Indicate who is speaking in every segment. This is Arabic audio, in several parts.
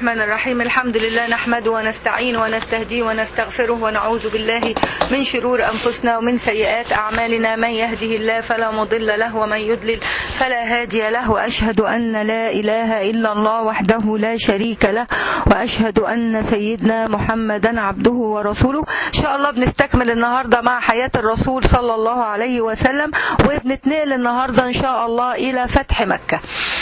Speaker 1: الرحمن الرحيم. الحمد لله نحمده ونستعين ونستهديه ونستغفره ونعوذ بالله من شرور أنفسنا ومن سيئات أعمالنا. من يهده الله فلا مضل له ومن يضلل فلا هادي له. وأشهد أن لا إله إلا الله وحده لا شريك له، وأشهد أن سيدنا محمدا عبده ورسوله. إن شاء الله بنستكمل النهاردة مع حياة الرسول صلى الله عليه وسلم، وبنتنقل النهاردة إن شاء الله إلى فتح مكة.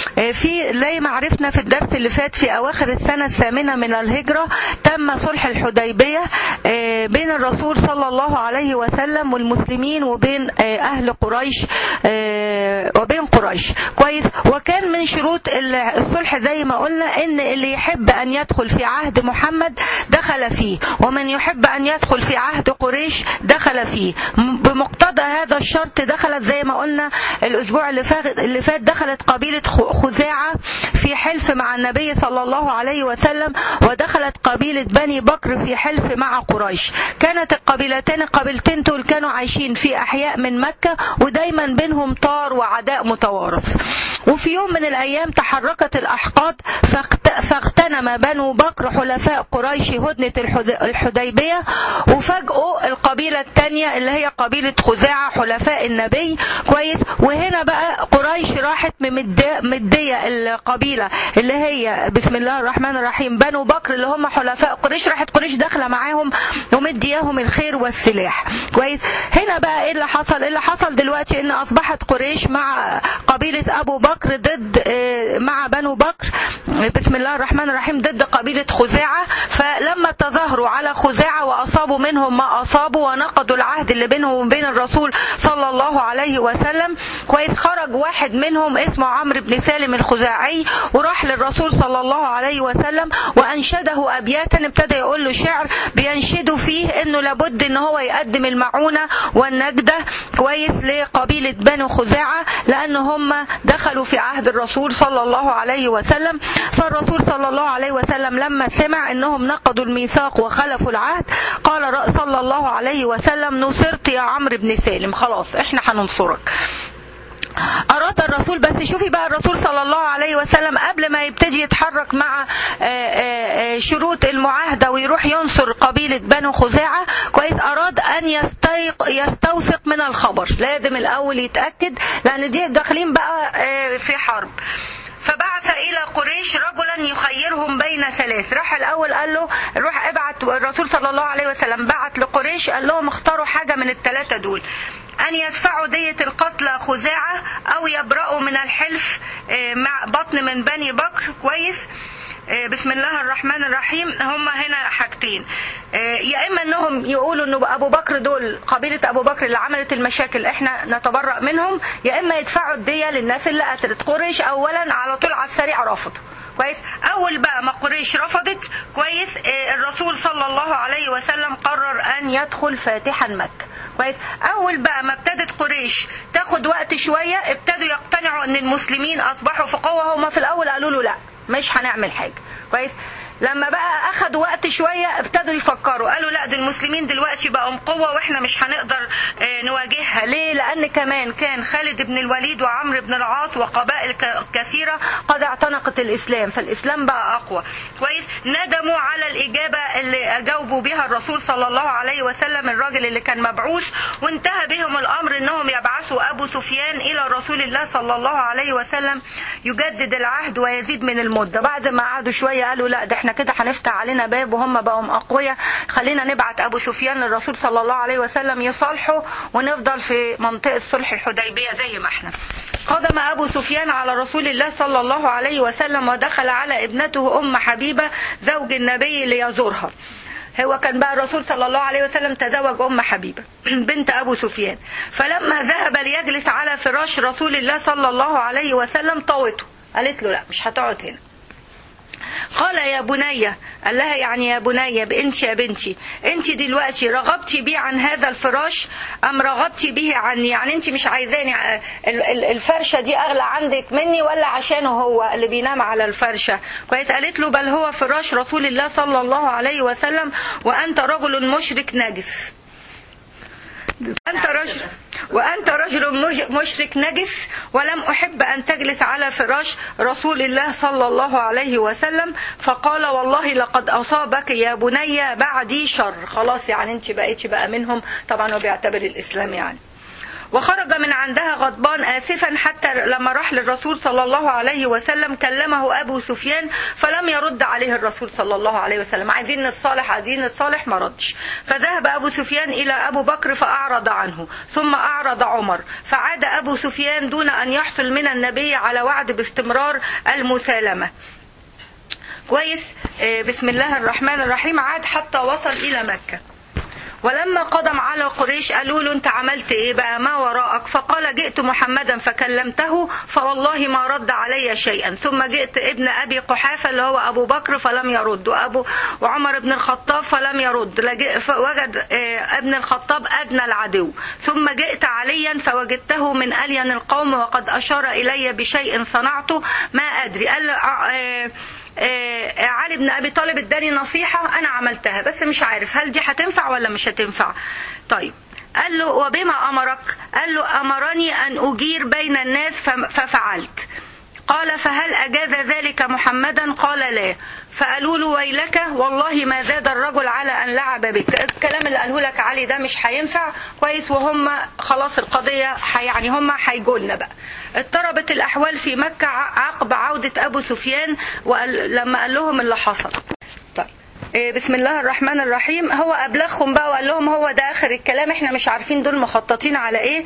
Speaker 1: في زي ما عرفنا في الدرس اللي فات، في أواخر السنة الثامنة من الهجرة تم صلح الحديبية بين الرسول صلى الله عليه وسلم والمسلمين وبين أهل قريش وبين قريش. كويس. وكان من شروط الصلح زي ما قلنا إن اللي يحب أن يدخل في عهد محمد دخل فيه، ومن يحب أن يدخل في عهد قريش دخل فيه. بمقتضى هذا الشرط دخلت زي ما قلنا الأسبوع اللي فات دخلت قبيلة خزاعة في حلف مع النبي صلى الله عليه وسلم، ودخلت قبيلة بني بكر في حلف مع قريش. كانت القبيلتين دول كانوا عايشين في أحياء من مكة، ودايما بينهم طار وعداء متوارث. وفي يوم من الأيام تحركت الأحقاد فاغتنم بنو بكر حلفاء قريش هدنة الحديبية، وفاجئوا القبيلة الثانية اللي هي قبيلة خزاعة حلفاء النبي. كويس. وهنا بقى قريش راحت مدية القبيلة اللي هي بسم الله الرحمن الرحيم بنو بكر اللي هم حلفاء قريش، راحت قريش داخلة معاهم ومدياهم الخير والسلاح. كويس. هنا بقى ايه اللي حصل؟ اللي حصل دلوقتي ان اصبحت قريش مع قبيلة ابو بكر ضد مع بنو بكر بسم الله الرحمن الرحيم ضد قبيلة خزاعة. فلما تظاهروا على خزاعة وأصابوا منهم ما أصابوا ونقضوا العهد اللي بينهم وبين الرسول صلى الله عليه وسلم، كويس، خرج واحد منهم اسمه عمرو بن سالم الخزاعي وراح للرسول صلى الله عليه وسلم وأنشده أبياتا. ابتدى يقول له شعر بينشده فيه إنه لابد إن هو يقدم المعونة والنجدة، كويس، لقبيلة بنو خزاعة لأن هم دخلوا في عهد الرسول صلى الله عليه وسلم. فالرسول صلى الله عليه وسلم لما سمع إنهم نقضوا الميثاق وخلفوا العهد قال صلى الله عليه وسلم: نصرت يا عمرو بن سالم، خلاص احنا هننصرك. أراد الرسول، بس شوفي بقى الرسول صلى الله عليه وسلم قبل ما يبتدي يتحرك مع شروط المعاهدة ويروح ينصر قبيلة بنو خزاعة، كويس، أراد أن يستوثق من الخبر. لازم الأول يتأكد لأن دي داخلين بقى في حرب. فبعث إلى قريش رجلا يخيرهم بين ثلاث. راح الأول قال له روح ابعت، الرسول صلى الله عليه وسلم بعت لقريش قال لهم اختاروا حاجة من الثلاثة دول: أن يدفعوا دية القتلى خزاعة، أو يبرأوا من الحلف مع بطن من بني بكر. كويس. بسم الله الرحمن الرحيم. هم هنا حاجتين: يا إما أنهم يقولوا أنه أبو بكر دول قبيلة أبو بكر اللي عملت المشاكل احنا نتبرأ منهم، يا إما يدفعوا الدية للناس اللي قتلت. قريش أولا على طول على السريع رفضوا. كويس. أول بقى ما قريش رفضت، كويس، الرسول صلى الله عليه وسلم قرر أن يدخل فاتحا مكة. كويس. أول بقى ما ابتدت قريش تاخد وقت شوية ابتدوا يقتنعوا أن المسلمين أصبحوا في قوة. هما في الأول قالوا له لا مش هنعمل حاجة. كويس. لما بقى أخدوا وقت شوية ابتدوا يفكروا، قالوا لا، ده المسلمين دلوقتي بقوا قوة واحنا مش هنقدر نواجهها. ليه؟ لأن كمان كان خالد بن الوليد وعمرو بن العاص وقبائل كثيرة قد اعتنقت الإسلام، فالإسلام بقى أقوى. كويس. ندموا على الإجابة اللي أجاوبوا بها الرسول صلى الله عليه وسلم، الراجل اللي كان مبعوث، وانتهى بهم الأمر إنهم يبعثوا أبو سفيان إلى رسول الله صلى الله عليه وسلم يجدد العهد ويزيد من المدة. بعد ما قعدوا شوية قالوا لا، ده احنا كده هنفتح علينا باب وهم بقوا أقوياء، خلينا نبعت أبو سفيان للرسول صلى الله عليه وسلم يصالحه ونفضل في منطقة صلح الحديبية زي ما احنا. قدم أبو سفيان على رسول الله صلى الله عليه وسلم ودخل على ابنته أم حبيبة زوج النبي ليزورها. هو كان بقى الرسول صلى الله عليه وسلم تزوج أم حبيبة بنت أبو سفيان. فلما ذهب ليجلس على فراش رسول الله صلى الله عليه وسلم طوته، قالت له لا مش هتقعد هنا. قال يا بني، قال لها يعني يا بني بنتي يا بنتي، انت دلوقتي رغبتي بي عن هذا الفراش ام رغبتي به عني؟ يعني انت مش عايزاني الفرشة دي اغلى عندك مني ولا عشانه هو اللي بينام على الفرشة؟ كويس. قالت له بل هو فراش رسول الله صلى الله عليه وسلم وانت رجل مشرك نجس. أنت رجل وأنت رجل مشرك نجس، ولم أحب أن تجلس على فراش رسول الله صلى الله عليه وسلم. فقال والله لقد أصابك يا بني بعدي شر. خلاص يعني انت بقيتي بقى منهم، طبعا هو بيعتبر الإسلام يعني. وخرج من عندها غضبان آسفا، حتى لما راح للرسول صلى الله عليه وسلم كلمه أبو سفيان فلم يرد عليه الرسول صلى الله عليه وسلم. عايزين الصالح ما ردش. فذهب أبو سفيان إلى أبو بكر فأعرض عنه، ثم أعرض عمر، فعاد أبو سفيان دون أن يحصل من النبي على وعد باستمرار المسالمة. كويس. بسم الله الرحمن الرحيم. عاد حتى وصل إلى مكة. ولما قدم على قريش قالوا له انت عملت ايه بقى، ما وراءك؟ فقال جئت محمدا فكلمته فوالله ما رد علي شيئا، ثم جئت ابن ابي قحافه اللي هو ابو بكر فلم يرد، وعمر بن الخطاب فلم يرد، فوجد ابن الخطاب ادنى العدو، ثم جئت عليا فوجدته من الين القوم وقد اشار الي بشيء صنعته ما ادري. قال علي بن أبي طالب اداني نصيحة أنا عملتها بس مش عارف هل دي هتنفع ولا مش هتنفع. طيب قال له وبما أمرك؟ قال له أمرني أن أجير بين الناس ففعلت. قال فهل أجاز ذلك محمدا؟ قال لا. فقالوا له ويلك والله ما زاد الرجل على أن لعب بك. الكلام اللي قاله لك علي ده مش هينفع. كويس. وهم خلاص القضية يعني هم هيجولنا بقى. اضطربت الأحوال في مكة عقب عودة أبو سفيان لما قال لهم اللي حصل. طيب بسم الله الرحمن الرحيم. هو أبلغهم بقى وقال لهم هو ده آخر الكلام، احنا مش عارفين دول مخططين على ايه.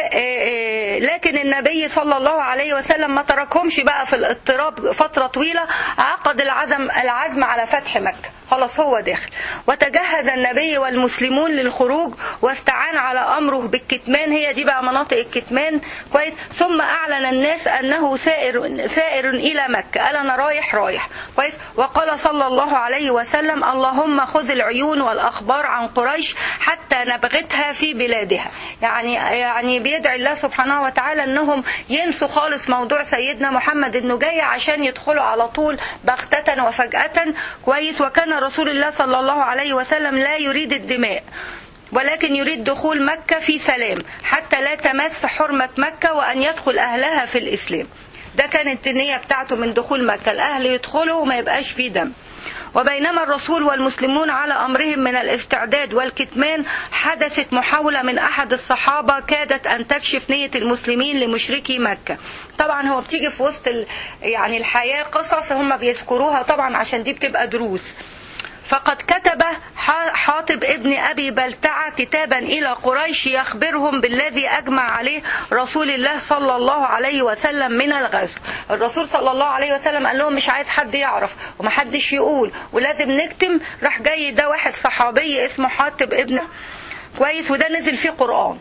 Speaker 1: لكن النبي صلى الله عليه وسلم ما تركهمش بقى في الاضطراب فترة طويلة، عقد العزم على فتح مكة. خلاص هو داخل. وتجهز النبي والمسلمون للخروج واستعان على أمره بالكتمان. هي دي بقى مناطق الكتمان. كويس. ثم أعلن الناس أنه سائر إلى مكة. قال أنا رايح. كويس. وقال صلى الله عليه وسلم اللهم خذ العيون والأخبار عن قريش حتى نبغتها في بلادها. يعني بيدعي الله سبحانه وتعالى أنهم ينسوا خالص موضوع سيدنا محمد إنه جاي عشان يدخلوا على طول بغتة وفجأة. كويس. وكان رسول الله صلى الله عليه وسلم لا يريد الدماء، ولكن يريد دخول مكة في سلام حتى لا تمس حرمة مكة وأن يدخل أهلها في الإسلام. ده كانت النية بتاعته من دخول مكة، الأهل يدخلوا وما يبقاش فيه دم. وبينما الرسول والمسلمون على أمرهم من الاستعداد والكتمان، حدثت محاولة من أحد الصحابة كادت أن تكشف نية المسلمين لمشركي مكة. طبعا هو بتيجي في وسط يعني الحياة قصص هم بيذكروها طبعا عشان دي بتبقى دروس. فقد كتب حاطب ابن أبي بلتعة كتابا إلى قريش يخبرهم بالذي أجمع عليه رسول الله صلى الله عليه وسلم من الغزو. الرسول صلى الله عليه وسلم قال لهم مش عايز حد يعرف ومحدش يقول ولازم نكتم. راح جاي ده واحد صحابي اسمه حاطب ابن. كويس. وده نزل فيه قرآن.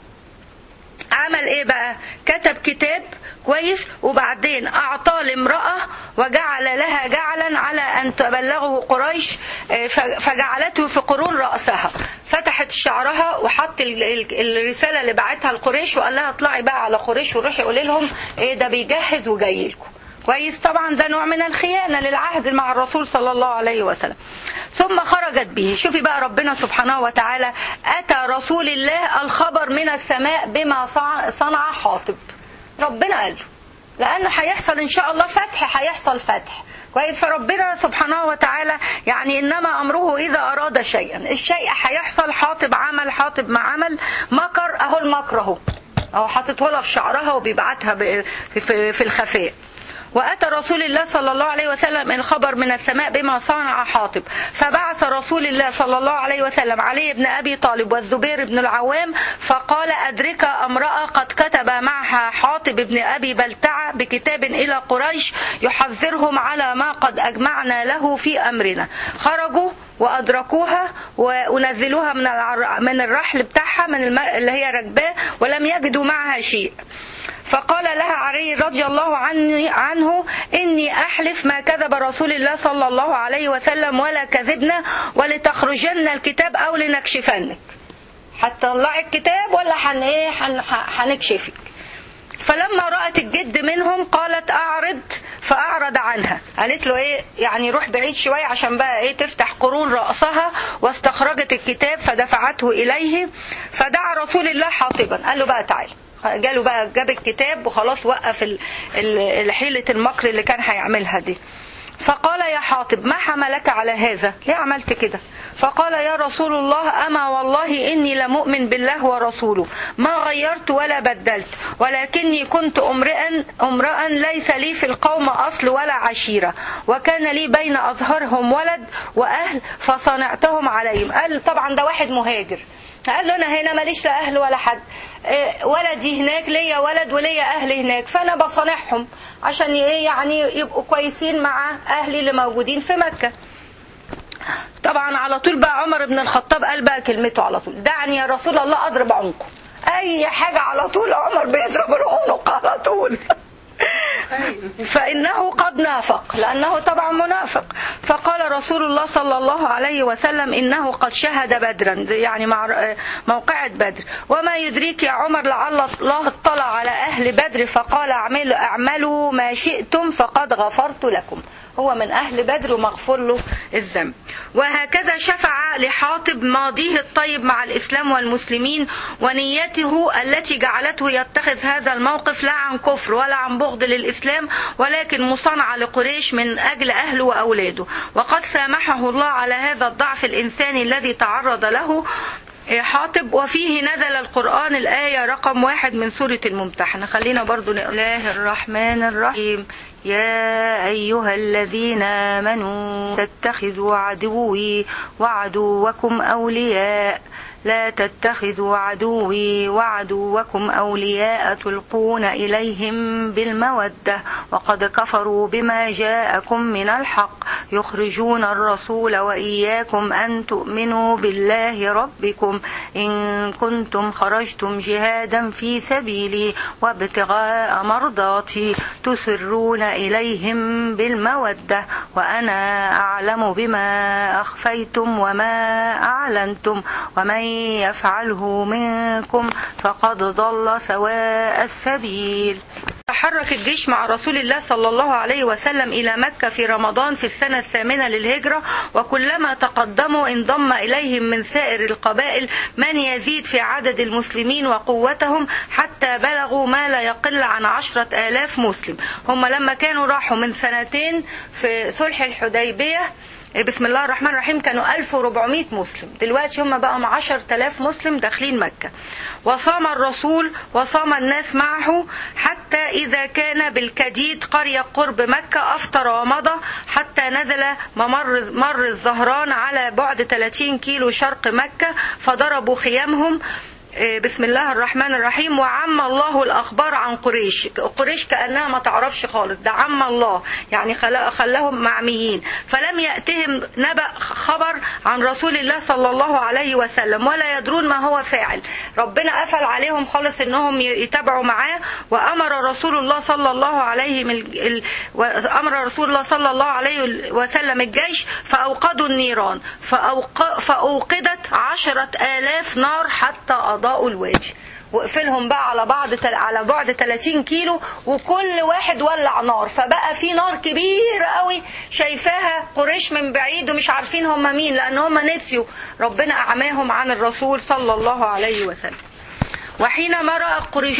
Speaker 1: عمل ايه بقى؟ كتب كتاب. كويس. وبعدين اعطاه لامرأة وجعل لها جعلا على ان تبلغه قريش، فجعلته في قرون رأسها. فتحت شعرها وحط الرسالة اللي بعتها لقريش وقال لها اطلعي بقى على قريش وروحي قولي لهم ايه ده بيجهز وجاي لكم. كويس. طبعا ده نوع من الخيانة للعهد مع الرسول صلى الله عليه وسلم. ثم خرجت به. شوفي بقى ربنا سبحانه وتعالى أتى رسول الله الخبر من السماء بما صنع حاطب. ربنا قال له لأنه هيحصل إن شاء الله فتح، هيحصل فتح. كويس. فربنا سبحانه وتعالى يعني إنما أمره إذا أراد شيئا، الشيء هيحصل. حاطب عمل، حاطب ما عمل، مكر، أهو المكر أهو حاطته لها في شعرها وبيبعتها في الخفاء. وأتى رسول الله صلى الله عليه وسلم الخبر من السماء بما صنع حاطب. فبعث رسول الله صلى الله عليه وسلم علي بن أبي طالب والزبير بن العوام فقال أدرك امرأة قد كتب معها حاطب بن أبي بلتعة بكتاب إلى قريش يحذرهم على ما قد أجمعنا له في أمرنا. خرجوا وأدركوها ونزلوها من الرحل بتاعها اللي هي ركباه، ولم يجدوا معها شيء. فقال لها علي رضي الله عنه إني أحلف ما كذب رسول الله صلى الله عليه وسلم ولا كذبنا، ولتخرجن الكتاب أو لنكشفنك. هتطلعي الكتاب ولا هنكشفك. فلما رأت الجد منهم قالت أعرض، فأعرض عنها. قالت له ايه يعني روح بعيد شوية عشان بقى ايه تفتح قرون رأسها. واستخرجت الكتاب فدفعته إليه، فدعا رسول الله حاطبا، قال له بقى تعالى. جاله بقى جاب الكتاب وخلاص وقف حيلة المكر اللي كان هيعملها دي. فقال يا حاطب ما حملك على هذا؟ ليه عملت كده؟ فقال يا رسول الله أما والله إني لمؤمن بالله ورسوله ما غيرت ولا بدلت، ولكني كنت امرأ ليس لي في القوم أصل ولا عشيرة، وكان لي بين أظهرهم ولد وأهل فصنعتهم عليهم. قال طبعا ده واحد مهاجر، قال له أنا هنا ماليش لا أهل ولا حد، ولدي هناك ليا ولد وليا أهل هناك، فأنا بصنعهم عشان يعني يبقوا كويسين مع أهلي اللي موجودين في مكة. طبعا على طول بقى عمر بن الخطاب قال بقى كلمته على طول، دعني يا رسول الله أضرب عنقه. أي حاجة على طول عمر بيضرب العنق على طول فإنه قد نافق، لأنه طبعا منافق. فقال رسول الله صلى الله عليه وسلم إنه قد شهد بدرا، يعني مع موقعة بدر. وما يدريك يا عمر لعل الله اطلع على أهل بدر فقال اعملوا ما شئتم فقد غفرت لكم. هو من أهل بدر ومغفر له الذنب. وهكذا شفع لحاطب ماضيه الطيب مع الإسلام والمسلمين، ونيته التي جعلته يتخذ هذا الموقف لا عن كفر ولا عن بغض للإسلام، ولكن مصانعة لقريش من أجل أهله وأولاده. وقد سامحه الله على هذا الضعف الإنساني الذي تعرض له حاطب. وفيه نزل القرآن الآية رقم 1 من سورة الممتحنة. خلينا برضو نقول الله الرحمن الرحيم. يا أيها الذين آمنوا تتخذوا عدوي وعدوكم أولياء لا تتخذوا عدوي وعدوكم أولياء تلقون إليهم بالمودة وقد كفروا بما جاءكم من الحق يخرجون الرسول وإياكم أن تؤمنوا بالله ربكم إن كنتم خرجتم جهادا في سبيلي وابتغاء مرضاتي تسرون إليهم بالمودة وأنا أعلم بما أخفيتم وما أعلنتم ومن يفعله منكم فقد ضل سواء السبيل. تحرك الجيش مع رسول الله صلى الله عليه وسلم إلى مكة في رمضان في السنة 8 للهجرة، وكلما تقدموا انضم إليهم من سائر القبائل من يزيد في عدد المسلمين وقوتهم حتى بلغوا ما لا يقل عن 10,000 مسلم. هم لما كانوا راحوا من سنتين في صلح الحديبية بسم الله الرحمن الرحيم كانوا 1400 مسلم، دلوقتي هم بقوا 10,000 مسلم داخلين مكة. وصام الرسول وصام الناس معه حتى إذا كان بالكديد قرية قرب مكة أفطر ومضى حتى نزل مر الزهران على بعد 30 كيلو شرق مكة، فضربوا خيامهم بسم الله الرحمن الرحيم. وعم الله الأخبار عن قريش كأنها ما تعرفش خالص، ده عم الله يعني خلاهم معميين. فلم يأتهم نبأ خبر عن رسول الله صلى الله عليه وسلم ولا يدرون ما هو فاعل. ربنا قفل عليهم خالص انهم يتابعوا معاه. وأمر رسول الله صلى الله عليه وسلم الجيش فأوقدوا النيران فأوقدت 10,000 نار حتى أضاءوا الوادي. وقفلهم بقى على بعد 30 كيلو وكل واحد ولع نار، فبقى في نار كبيرة قوي شايفاها قريش من بعيد ومش عارفين هم مين، لأن هم نسيوا ربنا أعماهم عن الرسول صلى الله عليه وسلم. وحينما رأى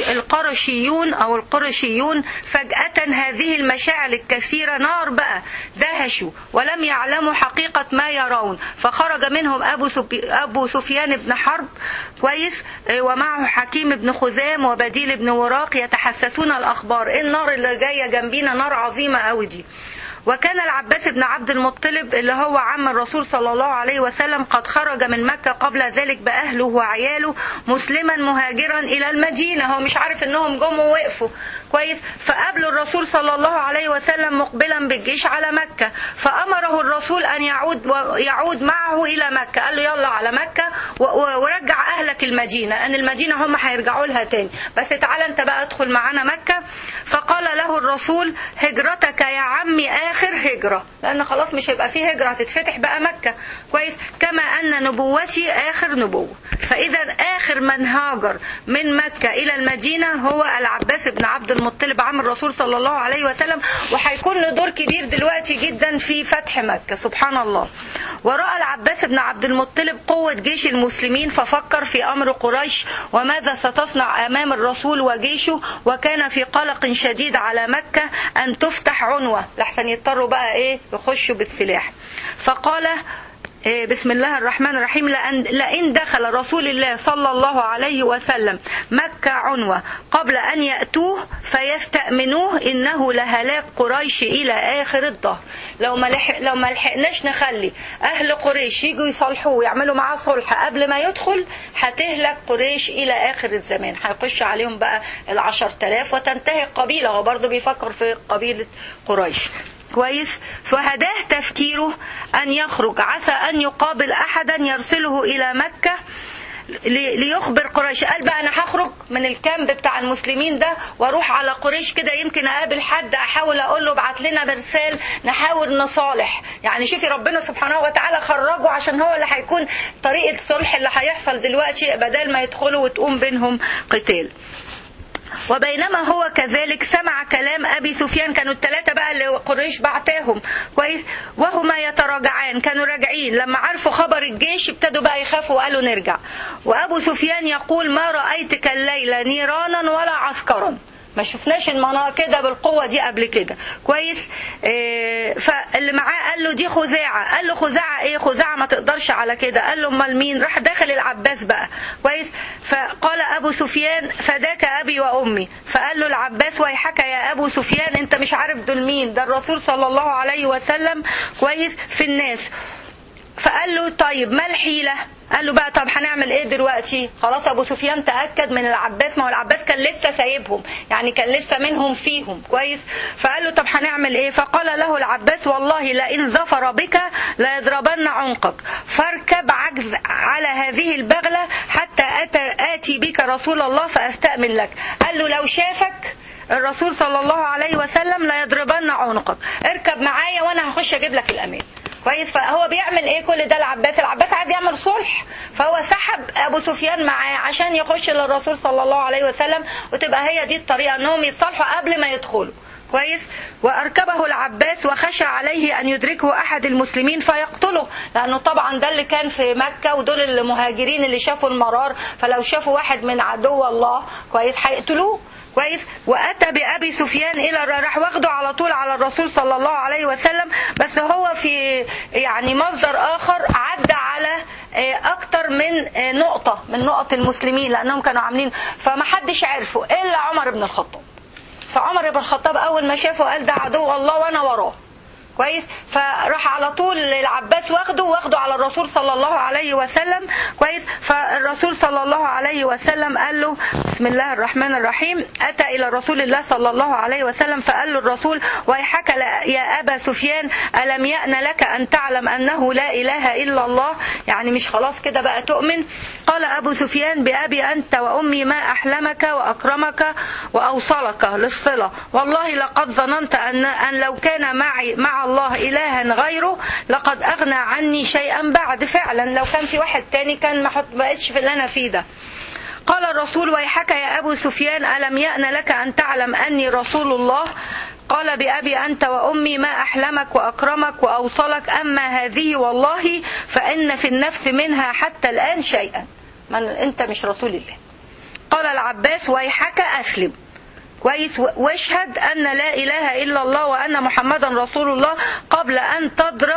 Speaker 1: القرشيون فجأة هذه المشاعل الكثيرة نار بقى دهشوا ولم يعلموا حقيقة ما يرون، فخرج منهم أبو سفيان بن حرب كويس ومعه حكيم بن خزام وبديل بن وراق يتحسسون الأخبار، إيه النار اللي جاية جنبينا نار عظيمة قوي دي. وكان العباس بن عبد المطلب اللي هو عم الرسول صلى الله عليه وسلم قد خرج من مكة قبل ذلك بأهله وعياله مسلما مهاجرا إلى المدينة، هو مش عارف انهم جم ووقفوا كويس. فقابلوا الرسول صلى الله عليه وسلم مقبلا بالجيش على مكة، فأمره الرسول أن يعود معه إلى مكة، قال له يلا على مكة ورجع اهلك المدينة، ان المدينة هم هيرجعوا لها تاني، بس تعالى انت بقى ادخل معانا مكة. فقال له الرسول هجرتك يا عمي اخر هجرة، لان خلاص مش هيبقى فيه هجرة، هتتفتح بقى مكة كويس، كما ان نبوتي اخر نبوة. فاذا اخر من هاجر من مكة الى المدينة هو العباس بن عبد المطلب عم الرسول صلى الله عليه وسلم، وهيكون له دور كبير دلوقتي جدا في فتح مكة سبحان الله. ورأى العباس بن عبد المطلب قوة جيش المسلمين، ففكر في أمر قريش وماذا ستصنع أمام الرسول وجيشه، وكان في قلق شديد على مكة أن تفتح عنوة لحسن يضطروا بقى يخشوا بالسلاح. فقال بسم الله الرحمن الرحيم لئن دخل رسول الله صلى الله عليه وسلم مكة عنوة قبل أن يأتوه فيستأمنوه إنه لهلاك قريش إلى آخر الظهر. لو ما لحقناش نخلي أهل قريش يجوا يصلحوه ويعملوا معاه صلح قبل ما يدخل، هتهلك قريش إلى آخر الزمان، هيخش عليهم بقى 10,000 وتنتهي القبيلة. هو برضه بيفكر في قبيلة قريش كويس. فهداه تفكيره أن يخرج، عسى أن يقابل أحدا يرسله إلى مكة ليخبر قريش. قال بقى أنا هخرج من الكامب بتاع المسلمين ده واروح على قريش كده، يمكن أقابل حد أحاول أقول له ابعت لنا مرسال نحاول نصالح. يعني شوفي ربنا سبحانه وتعالى خرجه عشان هو اللي هيكون طريقة الصلح اللي هيحصل دلوقتي بدل ما يدخلوا وتقوم بينهم قتال. وبينما هو كذلك سمع كلام أبي سفيان، كانوا الثلاثة بقى اللي قريش بعتاهم كويس، وهما يتراجعان، كانوا راجعين لما عرفوا خبر الجيش ابتدوا بقى يخافوا وقالوا نرجع. وأبو سفيان يقول ما رأيتك الليلة نيرانا ولا عسكرا، ما شفناش المناطق كده بالقوة دي قبل كده كويس. فاللي معاه قال له دي خزاعة، قال له خزاعة ايه؟ خزاعة ما تقدرش على كده. قال له امال مين؟ راح داخل العباس بقى كويس. فقال ابو سفيان فداك ابي وامي. فقال له العباس ويحك يا ابو سفيان انت مش عارف دول مين، ده الرسول صلى الله عليه وسلم كويس في الناس. فقال له طيب ما الحيلة؟ قال له بقى طب هنعمل ايه دلوقتي؟ خلاص ابو سفيان تأكد من العباس، ما هو العباس كان لسه سايبهم، يعني كان لسه منهم فيهم كويس. فقال له طب هنعمل ايه؟ فقال له العباس والله لئن ظفر بك ليضربن عنقك، فاركب عجز على هذه البغلة حتى آتي بك رسول الله فأستأمن لك. قال له لو شافك الرسول صلى الله عليه وسلم ليضربن عنقك، اركب معايا وانا هخش اجيب لك الامان كويس. فهو بيعمل ايه كل ده العباس عايز يعمل صلح، فهو سحب ابو سفيان معاه عشان يخش للرسول صلى الله عليه وسلم، وتبقى هي دي الطريقه انهم يتصالحوا قبل ما يدخلوا كويس. واركبه العباس وخشى عليه ان يدركه احد المسلمين فيقتله، لانه طبعا ده اللي كان في مكه ودول المهاجرين اللي شافوا المرار، فلو شافوا واحد من عدو الله كويس هيقتلوه كويس. واتى بابي سفيان الى راح واخده على طول على الرسول صلى الله عليه وسلم، بس هو في يعني مصدر اخر عدى على اكتر من نقطه من نقط المسلمين لانهم كانوا عاملين، فما حدش عرفه الا عمر بن الخطاب. فعمر بن الخطاب اول ما شافه قال ده عدو الله وانا وراه كويس. فراح على طول العباس واخده على الرسول صلى الله عليه وسلم كويس. فالرسول صلى الله عليه وسلم قال له بسم الله الرحمن الرحيم، أتى إلى رسول الله صلى الله عليه وسلم فقال له الرسول ويحك يا أبا سفيان ألم يأن لك أن تعلم أنه لا إله إلا الله، يعني مش خلاص كده بقى تؤمن؟ قال أبو سفيان بأبي أنت وأمي ما أحلمك وأكرمك وأوصلك للصلة، والله لقد ظننت أن لو كان مع الله إلها غيره لقد أغنى عني شيئا بعد. فعلا لو كان في واحد تاني كان ما بقتش في اللي أنا فيه ده. قال الرسول ويحك يا أبو سفيان ألم يأن لك أن تعلم أني رسول الله؟ قال بأبي أنت وأمي ما أحلمك وأكرمك وأوصلك، أما هذه والله فإن في النفس منها حتى الآن شيئا، من أنت مش رسول الله. قال العباس ويحك أسلم كويس واشهد أن لا إله إلا الله وأن محمدا رسول الله قبل أن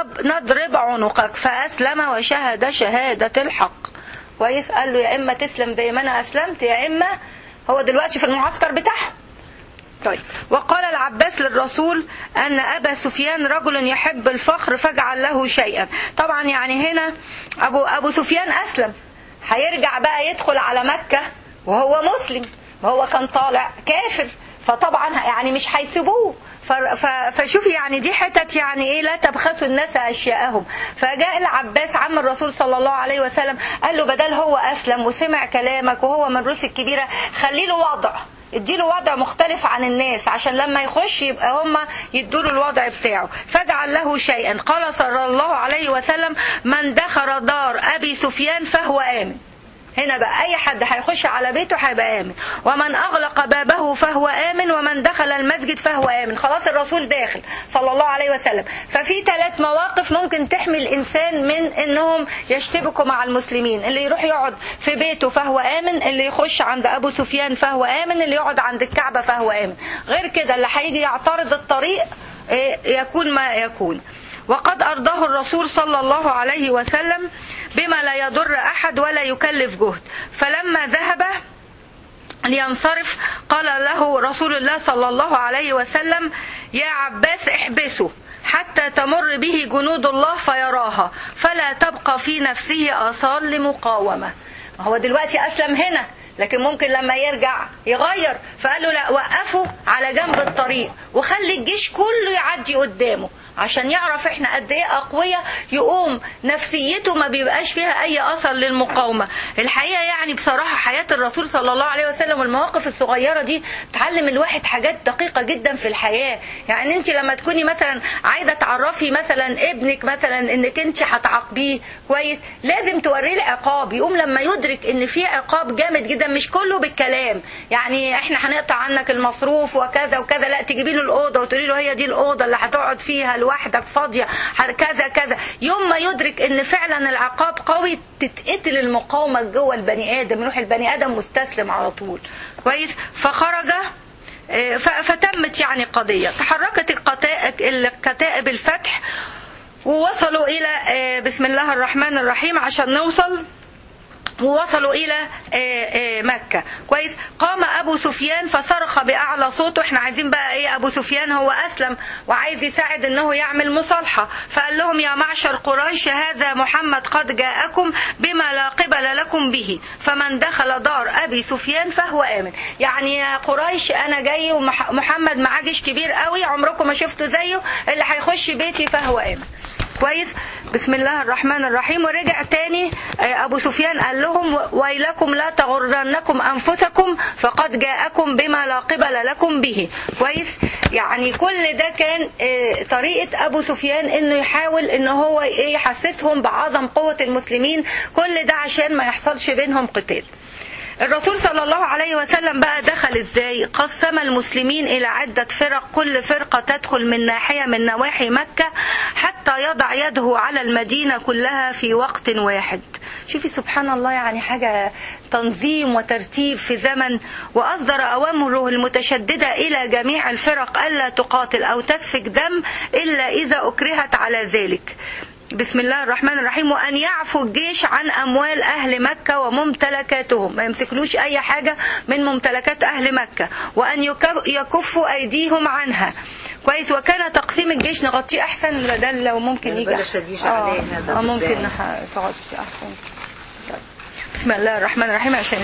Speaker 1: نضرب عنقك. فأسلم وشهد شهادة الحق كويس. قال له يا إما تسلم زي ما أنا أسلمت، يا إما هو دلوقتي في المعسكر بتاعه. طيب. وقال العباس للرسول أن أبا سفيان رجل يحب الفخر فاجعل له شيئا. طبعا يعني هنا أبو سفيان أسلم، هيرجع بقى يدخل على مكة وهو مسلم، وهو كان طالع كافر، فطبعا يعني مش هيسيبوه. فشوفي يعني دي حتت يعني ايه، لا تبخسوا الناس اشياءهم. فجاء العباس عم الرسول صلى الله عليه وسلم قال له بدل هو اسلم وسمع كلامك وهو من الروس الكبيره، خلي له وضع، اديله وضع مختلف عن الناس عشان لما يخش يبقى هم يدوله الوضع بتاعه. فاجعل له شيئا. قال صلى الله عليه وسلم من دخل دار ابي سفيان فهو امن. هنا بقى اي حد هيخش على بيته هيبقى امن. ومن اغلق بابه فهو امن ومن دخل المسجد فهو امن. خلاص الرسول داخل صلى الله عليه وسلم. ففي 3 مواقف ممكن تحمي الانسان من انهم يشتبكوا مع المسلمين. اللي يروح يقعد في بيته فهو امن، اللي يخش عند ابو سفيان فهو امن، اللي يقعد عند الكعبة فهو امن. غير كده اللي هيجي يعترض الطريق يكون ما يكون. وقد أرضاه الرسول صلى الله عليه وسلم بما لا يضر أحد ولا يكلف جهد. فلما ذهب لينصرف قال له رسول الله صلى الله عليه وسلم يا عباس احبسه حتى تمر به جنود الله فيراها فلا تبقى في نفسه آثار لمقاومة. هو دلوقتي أسلم هنا، لكن ممكن لما يرجع يغير. فقال له لا، وقفه على جنب الطريق وخلي الجيش كله يعدي قدامه عشان يعرف احنا قد ايه اقوياء، يقوم نفسيته ما بيبقاش فيها اي اثر للمقاومه. الحقيقه يعني بصراحه حياه الرسول صلى الله عليه وسلم والمواقف الصغيره دي تعلم الواحد حاجات دقيقه جدا في الحياه. يعني انت لما تكوني مثلا عايزه تعرفي مثلا ابنك مثلا انك انت هتعاقبيه كويس، لازم توريه العقاب. يقوم لما يدرك ان في عقاب جامد جدا، مش كله بالكلام، يعني احنا هنقطع عنك المصروف وكذا وكذا، لا تجيبي له الاوضه وتقولي له هي دي الاوضه اللي هتقعد فيها لوحدك فاضيه كذا كذا. يوم ما يدرك ان فعلا العقاب قوي تتقتل المقاومه جوه البني ادم، يروح البني ادم مستسلم على طول كويس. فخرج فتمت يعني قضيه. تحركت الكتائب الفتح ووصلوا الى بسم الله الرحمن الرحيم عشان نوصل، ووصلوا إلى مكة كويس. قام أبو سفيان فصرخ بأعلى صوته. احنا عايزين بقى ايه، أبو سفيان هو أسلم وعايز يساعد انه يعمل مصالحة. فقال لهم يا معشر قريش هذا محمد قد جاءكم بما لا قبل لكم به فمن دخل دار أبي سفيان فهو آمن. يعني يا قريش أنا جاي ومحمد معاه جيش كبير قوي عمركم ما شفتوا زيه، اللي هيخش بيتي فهو آمن كويس. بسم الله الرحمن الرحيم. ورجع تاني أبو سفيان قال لهم ويلكم لا تغرنكم أنفسكم فقد جاءكم بما لا قبل لكم به كويس. يعني كل ده كان طريقة أبو سفيان إنه يحاول إنه هو يحسسهم بعظم قوة المسلمين، كل ده عشان ما يحصلش بينهم قتال. الرسول صلى الله عليه وسلم بقى دخل ازاي؟ قسم المسلمين الى عدة فرق، كل فرقة تدخل من ناحية من نواحي مكة حتى يضع يده على المدينة كلها في وقت واحد. شوفي سبحان الله، يعني حاجة تنظيم وترتيب في زمن. وأصدر أوامره المتشددة إلى جميع الفرق ألا تقاتل أو تسفك دم إلا إذا أكرهت على ذلك. بسم الله الرحمن الرحيم. وأن يعفو الجيش عن أموال أهل مكة وممتلكاتهم، ما يمسكلوش أي حاجة من ممتلكات أهل مكة، وأن يكفوا أيديهم عنها كويس. وكان تقسيم الجيش نغطيه أحسن، ده لو ممكن يجي ممكن تغطي أحسن. بسم الله الرحمن الرحيم. عشان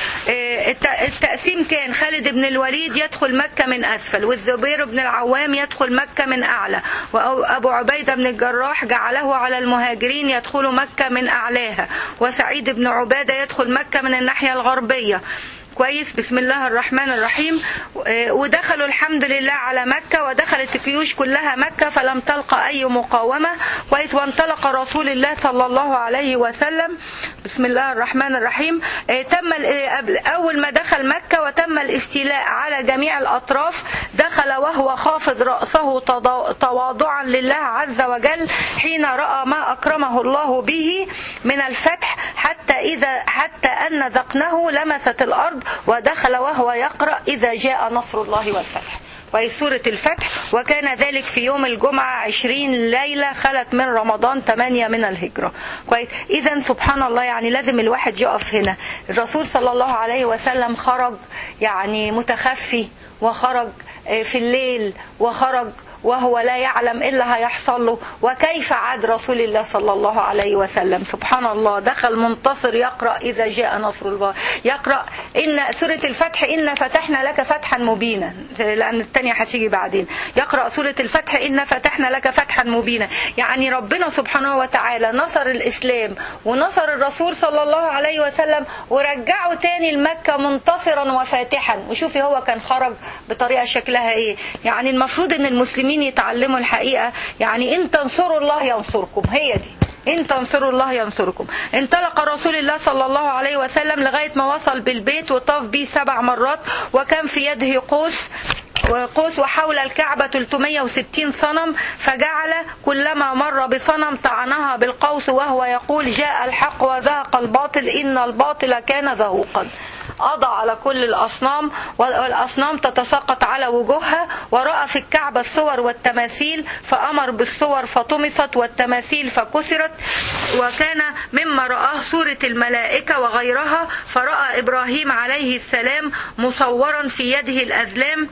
Speaker 1: التقسيم كان خالد بن الوليد يدخل مكة من أسفل، والزبير بن العوام يدخل مكة من أعلى، وأبو عبيدة بن الجراح جعله على المهاجرين يدخل مكة من أعلاها، وسعيد بن عبادة يدخل مكة من الناحية الغربية كويس. بسم الله الرحمن الرحيم. ودخلوا الحمد لله على مكة، ودخلت الجيوش كلها مكة فلم تلقى أي مقاومة كويس. وانطلق رسول الله صلى الله عليه وسلم. بسم الله الرحمن الرحيم. تم أول ما دخل مكة وتم الاستيلاء على جميع الأطراف، دخل وهو خافض رأسه تواضعا لله عز وجل حين رأى ما أكرمه الله به من الفتح، حتى أن ذقنه لمست الأرض، ودخل وهو يقرأ إذا جاء نصر الله والفتح وهي سورة الفتح. وكان ذلك في يوم الجمعة 20 ليلة خلت من رمضان 8 من الهجرة كويس. إذن سبحان الله، يعني لازم الواحد يقف هنا. الرسول صلى الله عليه وسلم خرج يعني متخفي، وخرج في الليل، وخرج وهو لا يعلم إيه اللي هيحصل له. وكيف عاد رسول الله صلى الله عليه وسلم؟ سبحان الله، دخل منتصر يقرأ إذا جاء نصر الله، يقرأ إن سورة الفتح إن فتحنا لك فتحا مبينا، لأن الثانية هتيجي بعدين، يقرأ سورة الفتح إن فتحنا لك فتحا مبينا. يعني ربنا سبحانه وتعالى نصر الإسلام ونصر الرسول صلى الله عليه وسلم ورجعه تاني لمكة منتصرا وفاتحا. وشوفي هو كان خرج بطريقة شكلها إيه. يعني المفروض إن المسلمين يتعلموا الحقيقة، يعني إن تنصروا الله ينصركم، هي دي، إن تنصروا الله ينصركم. انطلق رسول الله صلى الله عليه وسلم لغاية ما وصل بالبيت وطاف به 7 مرات، وكان في يده قوس وحول الكعبة 360 صنم، فجعل كلما مر بصنم طعنها بالقوس وهو يقول جاء الحق وذهق الباطل إن الباطل كان زهوقا. قضى على كل الأصنام، والأصنام تتساقط على وجوهها، ورأى في الكعبة الصور والتماثيل فأمر بالصور فطمست والتماثيل فكسرت. وكان مما رآه سورة الملائكة وغيرها، فرأى إبراهيم عليه السلام مصورا في يده الأزلام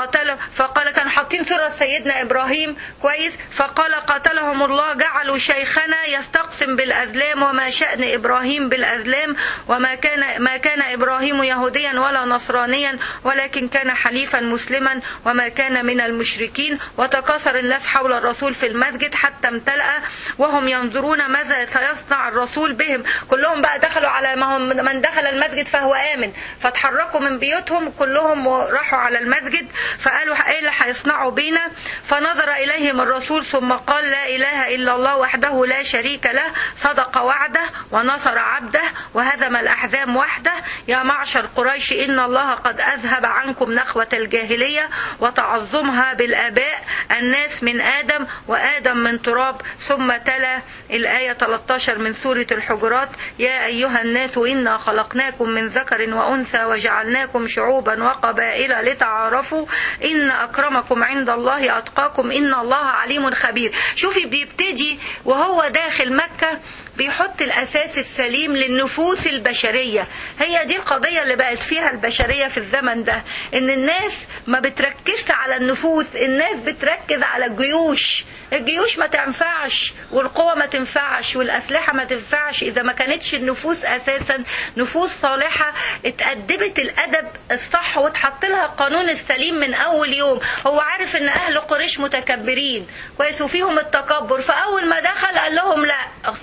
Speaker 1: فقال كانوا حاطين صورة سيدنا إبراهيم كويس، فقال قاتلهم الله جعلوا شيخنا يستقسم بالأزلام وما شأن إبراهيم بالأزلام وما كان إبراهيم يهوديا ولا نصرانيا ولكن كان حليفا مسلما وما كان من المشركين. وتكاثر الناس حول الرسول في المسجد حتى امتلأ وهم ينظرون ماذا سيصنع الرسول بهم. كلهم بقى دخلوا على ما هم من دخل المسجد فهو آمن، فتحركوا من بيوتهم كلهم وراحوا على المسجد، فقالوا ايه اللي هيصنعوا بينا. فنظر إليهم الرسول ثم قال لا إله إلا الله وحده لا شريك له صدق وعده ونصر عبده وهزم الأحزاب وحده. يا معشر قريش إن الله قد أذهب عنكم نخوة الجاهلية وتعظمها بالآباء، الناس من آدم وآدم من تراب. ثم تلا الآية 13 من سورة الحجرات يا أيها الناس إنا خلقناكم من ذكر وأنثى وجعلناكم شعوبا وقبائل لتعارفوا إن أكرمكم عند الله أتقاكم إن الله عليم خبير. شوفي بيبتدي وهو داخل مكة بيحط الأساس السليم للنفوس البشرية. هي دي القضية اللي بقت فيها البشرية في الزمن ده، إن الناس ما بتركز على النفوس، الناس بتركز على الجيوش. الجيوش ما تنفعش والقوة ما تنفعش والأسلحة ما تنفعش إذا ما كانتش النفوس أساسا نفوس صالحة اتأدبت الأدب الصح وتحط لها القانون السليم من أول يوم. هو عارف إن أهل قريش متكبرين كويس وفيهم التكبر، فأول ما دخل قال لهم لا،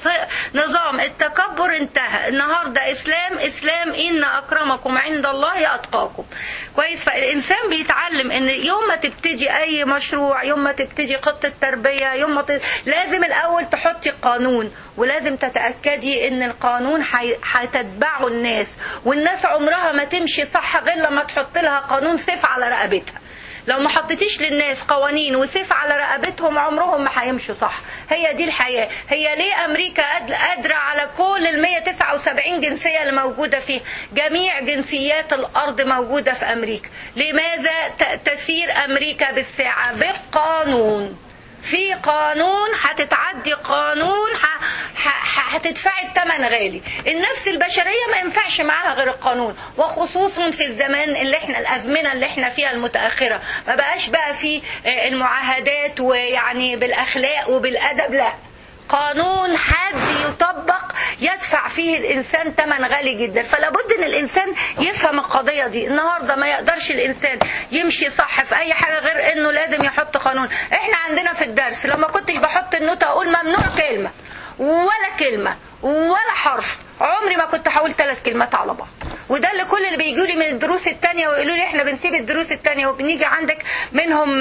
Speaker 1: نظام التكبر انتهى، النهاردة إسلام إن أكرمكم عند الله أتقاكم كويس. فالإنسان بيتعلم إن يوم ما تبتدي أي مشروع، يوم ما تبتدي خطة تربية، لازم الأول تحطي قانون، ولازم تتأكدي إن القانون هتتبعه الناس، والناس عمرها ما تمشي صح غير لما تحط لها قانون سيف على رقبتها. لو ما حطيتيش للناس قوانين وسيف على رقبتهم عمرهم ما هيمشوا صح. هي دي الحياة. هي ليه أمريكا قادرة على كل 179 جنسية اللي موجودة فيه؟ جميع جنسيات الأرض موجودة في أمريكا. لماذا تسير أمريكا بالساعة؟ بالقانون. في قانون هتتعدي قانون هتدفعي الثمن غالي. النفس البشرية ما ينفعش معاها غير القانون، وخصوصا في الزمان اللي احنا الأزمنة اللي احنا فيها المتأخرة ما بقاش بقى في المعاهدات ويعني بالأخلاق وبالأدب، لا، قانون حد يطبق يدفع فيه الإنسان ثمن غالي جدا. فلا بد ان الإنسان يفهم القضية دي. النهاردة ما يقدرش الإنسان يمشي صح في أي حاجة غير انه لازم يحط قانون. احنا عندنا في الدرس لما كنتش بحط النوتة اقول ممنوع كلمة ولا كلمة ولا حرف، عمري ما كنت هقول 3 كلمات على بعض. وده اللي كل اللي بيجوا لي من الدروس التانية ويقولوا لي احنا بنسيب الدروس التانية وبنيجي عندك منهم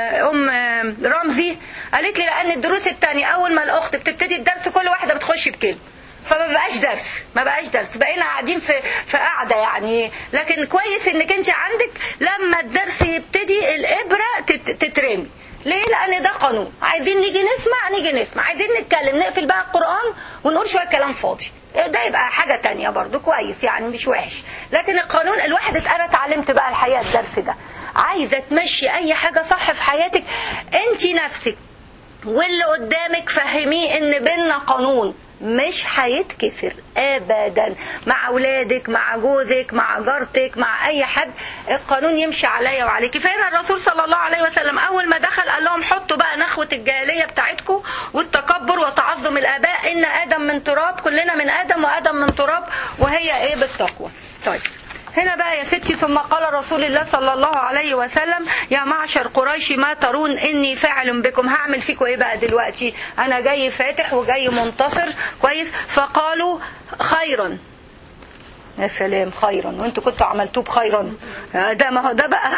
Speaker 1: رمزي قالت لي لأن الدروس التانية أول ما الأخت بتبتدي الدرس كل واحدة بتخش بكلمة، فما بقاش درس بقينا قاعدين في قاعدة يعني. لكن كويس انك انت عندك لما الدرس يبتدي الإبرة تترمي. ليه؟ لأن ده قانون. عايزين نيجي نسمع، عايزين نتكلم، نقفل بقى القرآن ونقول شوية كلام فاضي، ده يبقى حاجة تانية برضو كويس يعني مش وحش. لكن القانون الواحد أنا اتعلمت بقى الحقيقة الدرس ده. عايزة تمشي أي حاجة صح في حياتك انت نفسك واللي قدامك فهميه ان بيننا قانون، مش هيتكسر ابدا، مع اولادك، مع جوزك، مع جارتك، مع اي حد، القانون يمشي عليا وعليكي. فهنا الرسول صلى الله عليه وسلم اول ما دخل قال لهم حطوا بقى نخوة الجاهلية بتاعتكم والتكبر وتعظم الاباء، ان ادم من تراب، كلنا من ادم وادم من تراب، وهي ايه بالتقوى. طيب هنا بقى يا ستي، ثم قال رسول الله صلى الله عليه وسلم يا معشر قريش ما ترون اني فاعل بكم، هعمل فيكم ايه بقى دلوقتي، انا جاي فاتح وجاي منتصر كويس. فقالوا خيرا. يا سلام، خيرا، وانتوا كنتوا عملتوه بخيرا، ده ما هو ده بقى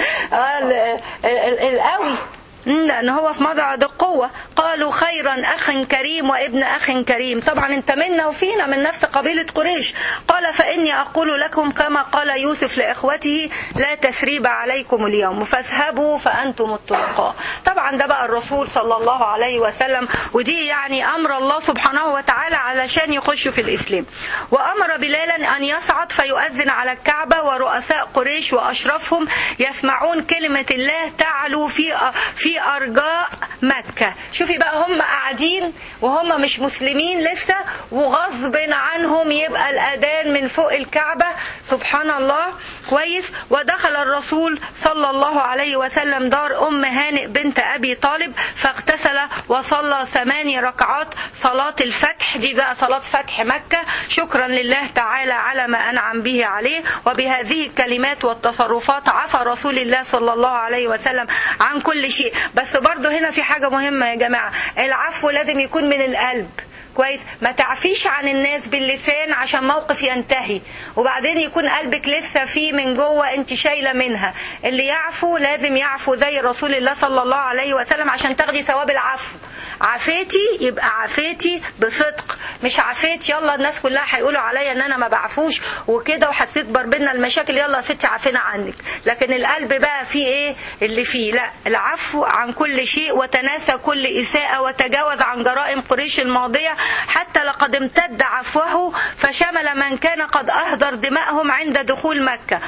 Speaker 1: القوي، لأن هو في مضعد القوة. قالوا خيرا أخ كريم وابن أخ كريم، طبعا انت منا وفينا من نفس قبيلة قريش. قال فإني أقول لكم كما قال يوسف لإخوته لا تسريب عليكم اليوم فاذهبوا فأنتم الطلقاء. طبعا ده بقى الرسول صلى الله عليه وسلم، ودي يعني أمر الله سبحانه وتعالى علشان يخشوا في الإسلام. وأمر بلالا أن يصعد فيؤذن على الكعبة، ورؤساء قريش وأشرفهم يسمعون كلمة الله تعلو في أرجاء مكة. شوفي بقى، هم قاعدين وهم مش مسلمين لسه، وغصب عنهم يبقى الأذان من فوق الكعبة، سبحان الله كويس. ودخل الرسول صلى الله عليه وسلم دار أم هانئ بنت أبي طالب فاغتسل وصلى 8 ركعات صلاة الفتح، دي بقى صلاة فتح مكة، شكرا لله تعالى على ما أنعم به عليه. وبهذه الكلمات والتصرفات عفى رسول الله صلى الله عليه وسلم عن كل شيء. بس برضو هنا في حاجة مهمة يا جماعة، العفو لازم يكون من القلب كويس. ما تعفيش عن الناس باللسان عشان موقف ينتهي وبعدين يكون قلبك لسه فيه من جوه انت شايله منها. اللي يعفو لازم يعفو زي رسول الله صلى الله عليه وسلم عشان تاخدي ثواب العفو. عفيتي يبقى عفيتي بصدق، مش عفيت يلا الناس كلها هيقولوا عليا ان انا ما بعفوش وكده وهتكبر بينا المشاكل، يلا يا ستي عفينا عنك. لكن القلب بقى فيه ايه اللي فيه؟ لا، العفو عن كل شيء، وتناسى كل اساءه، وتجاوز عن جرائم قريش الماضيه، حتى لقد امتد عفوه فشمل من كان قد أهدر دماءهم عند دخول مكة،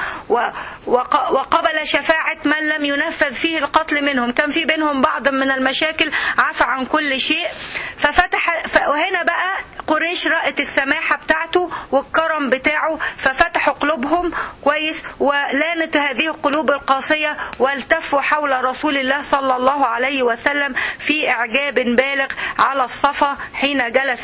Speaker 1: وقبل شفاعة من لم ينفذ فيه القتل منهم، كان في بينهم بعض من المشاكل، عفى عن كل شيء. وهنا بقى قريش رأت السماحة بتاعته والكرم بتاعه ففتحوا قلوبهم كويس، ولانت هذه القلوب القاسية والتفوا حول رسول الله صلى الله عليه وسلم في إعجاب بالغ على الصفا حين جلس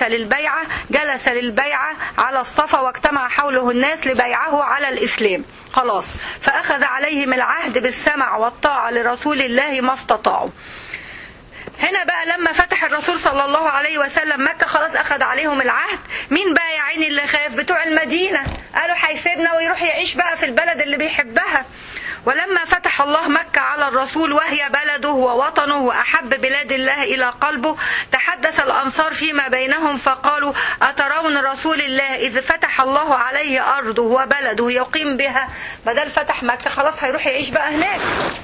Speaker 1: للبيعة على الصفا، واجتمع حوله الناس لبيعه على الإسلام. خلاص، فأخذ عليهم العهد بالسمع والطاعة لرسول الله ما استطاعوا. هنا بقى لما فتح الرسول صلى الله عليه وسلم مكة، خلاص أخذ عليهم العهد. مين بقى يا عيني اللي خاف؟ بتوع المدينة، قالوا هيسيبنا ويروح يعيش بقى في البلد اللي بيحبها. ولما فتح الله مكة على الرسول وهي بلده ووطنه وأحب بلاد الله إلى قلبه، تحدث الأنصار فيما بينهم فقالوا أترون رسول الله إذ فتح الله عليه أرضه وبلده يقيم بها؟ بدل فتح مكة خلاص هيروح يعيش بقى هناك.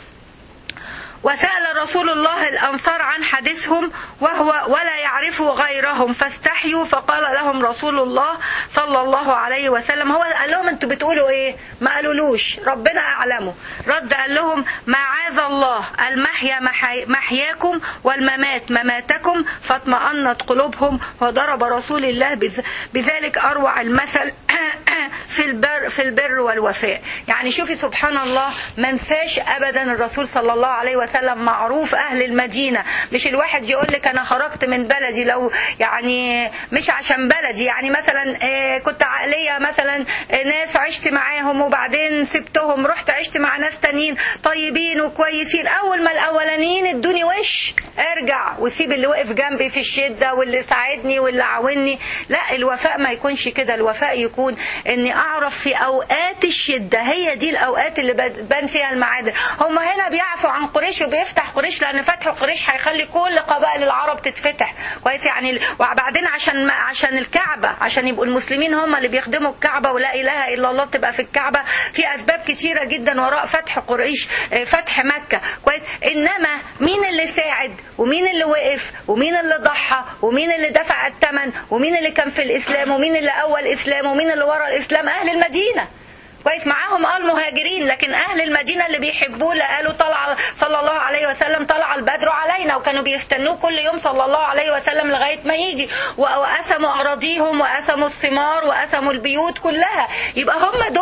Speaker 1: وسأل رسول الله الأنصار عن حديثهم ولا يعرفوا غيرهم فاستحيوا، فقال لهم رسول الله صلى الله عليه وسلم، هو قال لهم انتوا بتقولوا ايه؟ ما قالولوش، ربنا أعلمه. رد قال لهم معاذ الله، المحيا محياكم والممات مماتكم، فاطمأنت قلوبهم. وضرب رسول الله بذلك أروع المثل في البر والوفاء. يعني شوفي سبحان الله، ما نساش أبدا الرسول صلى الله عليه وسلم معروف أهل المدينة. مش الواحد يقول لك أنا خرجت من بلدي، لو يعني مش عشان بلدي، يعني مثلا كنت عقلية مثلا ناس عشت معاهم وبعدين سبتهم رحت عشت مع ناس تانيين طيبين وكويسين، أول ما الأولانيين ادوني وش ارجع وسيب اللي وقف جنبي في الشدة واللي ساعدني واللي عاوني. لا، الوفاء ما يكونش كده. الوفاء يكون اني اعرف في اوقات الشدة، هي دي الاوقات اللي بان فيها المعادن. هم هنا بيعفوا عن قريش وبيفتح قريش، لان فتح قريش هيخلي كل قبائل العرب تتفتح كويس يعني. وبعدين عشان الكعبة، عشان يبقوا المسلمين هم اللي بيخدموا الكعبة ولا اله الا الله تبقى في الكعبة، في اسباب كتيرة جدا وراء فتح قريش، فتح مكة كويس. انما مين اللي ساعد ومين اللي وقف ومين اللي ضحى ومين اللي دفع الثمن ومين اللي كان في الاسلام ومين اللي اول اسلام ومين اللي ورا الاسلام؟ اهل المدينة كويس، معاهم المهاجرين، لكن اهل المدينه اللي بيحبوه قالوا طلع صلى الله عليه وسلم طلع البدر علينا، وكانوا بيستنوه كل يوم صلى الله عليه وسلم لغايه ما يجي، وقسموا اراضيهم وقسموا الثمار وقسموا البيوت كلها. يبقى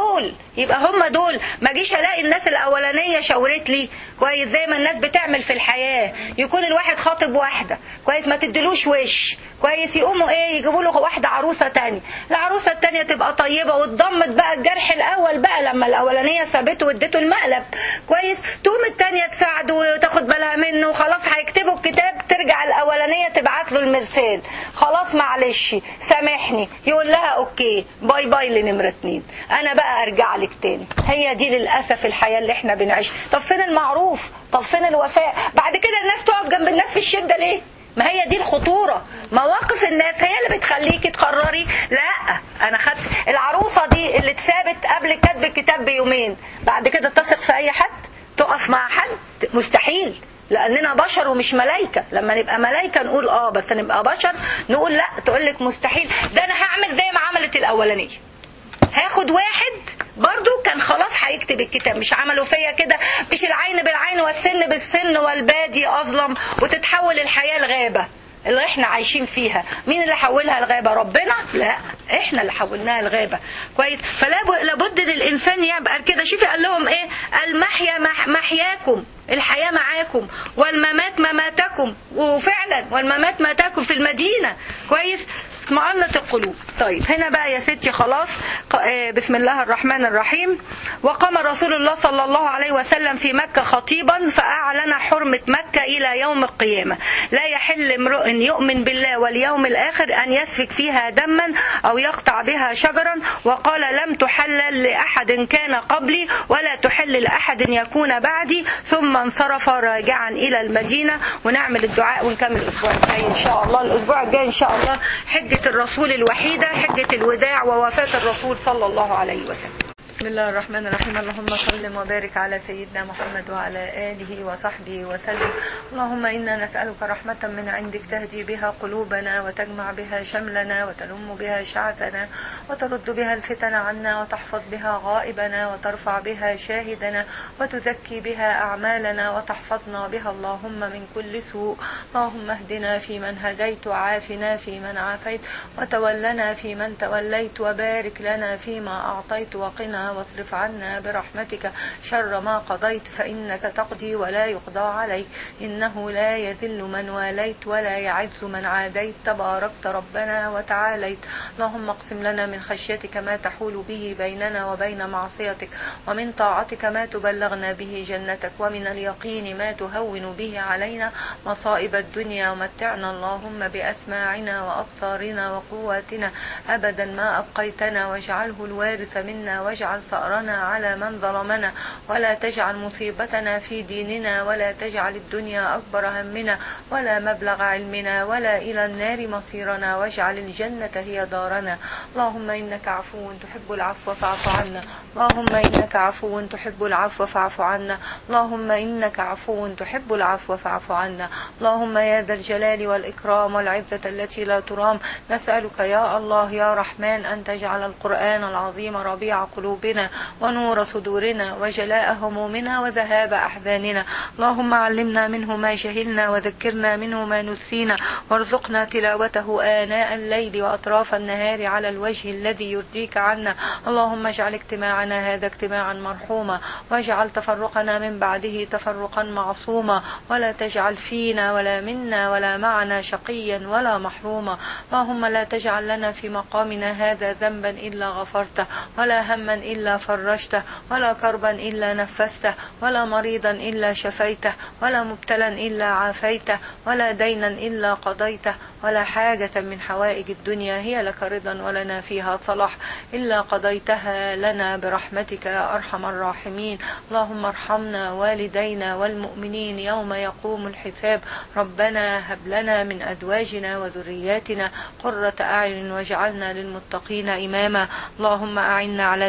Speaker 1: هم دول ما جيش الاقي الناس الاولانيه شاورت لي كويس زي ما الناس بتعمل في الحياه. يكون الواحد خاطب واحده كويس ما تدلوش وش كويس، يقوموا ايه يجيبوا له واحده عروسه تانية، العروسه التانية تبقى طيبه وتضمت بقى الجرح الاول بقى لما الاولانيه سابته وادته المقلب كويس، تقوم التانية تساعده وتاخد بالها منه، وخلاص هيكتبوا الكتاب ترجع الاولانيه تبعت له المرسال، خلاص معلش سامحني، يقول لها اوكي باي باي لنمره 2، انا بقى ارجع لك تاني. هي دي للاسف الحياه اللي احنا بنعيشها. طب فين المعروف؟ طب فين الوفاء؟ بعد كده الناس تقف جنب الناس في الشده ليه؟ ما هي دي الخطورة، مواقف الناس هي اللي بتخليكي تقرري لا انا خدت العروسة دي اللي اتثابت قبل كتب الكتاب بيومين، بعد كده تثق في اي حد؟ تقف مع حد؟ مستحيل، لاننا بشر ومش ملايكة. لما نبقى ملايكة نقول بس نبقى بشر نقول لا. تقولك مستحيل، ده انا هعمل زي ما عملت الاولانية، هاخد واحد برضو كان خلاص هيكتب الكتاب، مش عملوا فيا كده؟ مش العين بالعين والسن بالسن والبادي أظلم، وتتحول الحياة الغابة اللي احنا عايشين فيها. مين اللي حولها الغابة؟ ربنا؟ لا، احنا اللي حولناها الغابة كويس. فلابد للإنسان يبقى كده. شوفي قال لهم ايه؟ المحيا محياكم، الحياة معاكم، والممات مماتكم، وفعلا والممات ماتكم في المدينة كويس، اطمأنة القلوب. طيب هنا بقى يا ستي خلاص، بسم الله الرحمن الرحيم. وقام رسول الله صلى الله عليه وسلم في مكة خطيبا فأعلن حرمة مكة إلى يوم القيامة، لا يحل امرؤ يؤمن بالله واليوم الآخر أن يسفك فيها دما أو يقطع بها شجرا، وقال لم تحلل لأحد كان قبلي ولا تحل لأحد يكون بعدي، ثم انصرف راجعا إلى المدينة. ونعمل الدعاء ونكمل الأسبوع الجاي إن شاء الله. الأسبوع الجاي إن شاء الله حجة الرسول الوحيدة، حجة الوداع ووفاة الرسول صلى الله عليه وسلم. بسم الله الرحمن الرحيم. اللهم صل وبارك على سيدنا محمد وعلى آله وصحبه وسلم. اللهم إنا نسألك رحمة من عندك تهدي بها قلوبنا وتجمع بها شملنا وتلم بها شعثنا وترد بها الفتن عنا وتحفظ بها غائبنا وترفع بها شاهدنا وتزكي بها أعمالنا وتحفظنا بها اللهم من كل سوء. اللهم اهدنا فيمن هديت وعافنا فيمن عافيت وتولنا فيمن توليت وبارك لنا فيما أعطيت وقنا واصرف عنا برحمتك شر ما قضيت، فإنك تقضي ولا يقضى عليك، إنه لا يذل من واليت ولا يعز من عاديت، تباركت ربنا وتعاليت. اللهم اقسم لنا من خشيتك ما تحول به بيننا وبين معصيتك، ومن طاعتك ما تبلغنا به جنتك، ومن اليقين ما تهون به علينا مصائب الدنيا، ومتعنا اللهم بأسماعنا وأبصارنا وقواتنا أبدا ما أبقيتنا، واجعله الوارث منا، واجعل ثأرنا على من ظلمنا، ولا تجعل مصيبتنا في ديننا، ولا تجعل الدنيا أكبر همنا ولا مبلغ علمنا ولا إلى النار مصيرنا، واجعل الجنة هي دارنا. اللهم إنك عفو تحب العفو فاعف عنا، اللهم إنك عفو تحب العفو فاعف عنا، اللهم إنك عفو تحب العفو فاعف عنا. اللهم يا ذا الجلال والإكرام والعزة التي لا ترام، نسألك يا الله يا رحمن أن تجعل القرآن العظيم ربيع قلوبنا ونور صدورنا وجلاء همومنا وذهاب أحزاننا. اللهم علمنا منه ما جهلنا وذكرنا منه ما نسينا، وارزقنا تلاوته آناء الليل وأطراف النهار على الوجه الذي يرضيك عنا. اللهم اجعل اجتماعنا هذا اجتماعا مرحوما، واجعل تفرقنا من بعده تفرقا معصوما، ولا تجعل فينا ولا منا ولا معنا شقيا ولا محروما. اللهم لا تجعل لنا في مقامنا هذا ذنبا إلا غفرته، ولا هما إلا فرجته، ولا كربا إلا نفسته، ولا مريضا إلا شفيته، ولا مبتلا إلا عافيته، ولا دينا إلا قضيته، ولا حاجة من حوائج الدنيا هي لك رضا ولنا فيها صلاح إلا قضيتها لنا برحمتك يا أرحم الراحمين. اللهم ارحمنا والدينا والمؤمنين يوم يقوم الحساب. ربنا هب لنا من أزواجنا وذرياتنا قرة أعين واجعلنا للمتقين إماما. اللهم أعنا على ذكرك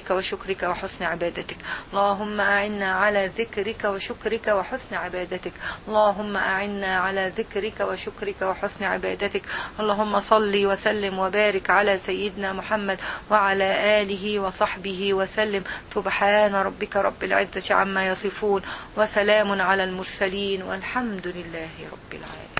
Speaker 1: ذكرك وشكرك وحسن عبادتك. اللهم أعنا على ذكرك وشكرك وحسن عبادتك. اللهم أعنا على ذكرك وشكرك وحسن عبادتك. اللهم صل وسلم وبارك على سيدنا محمد وعلى آله وصحبه وسلم. سبحان ربك رب العزة عما يصفون وسلام على المرسلين والحمد لله رب العالمين.